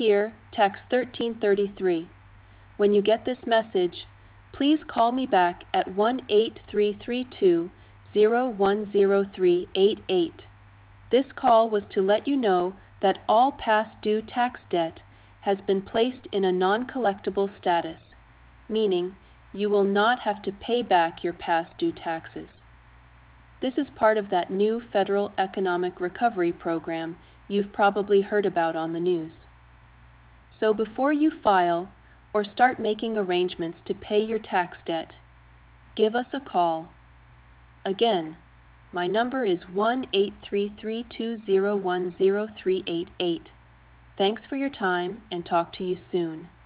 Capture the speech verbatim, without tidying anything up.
Here, text thirteen thirty-three. When you get this message, please call me back at one eight three three two zero one zero three eight eight. This call was to let you know that all past due tax debt has been placed in a non-collectible status, meaning you will not have to pay back your past due taxes. This is part of that new federal economic recovery program you've probably heard about on the news. So before you file or start making arrangements to pay your tax debt, give us a call. Again, my number is one eight three three two zero one zero three eight eight. Thanks for your time and talk to you soon.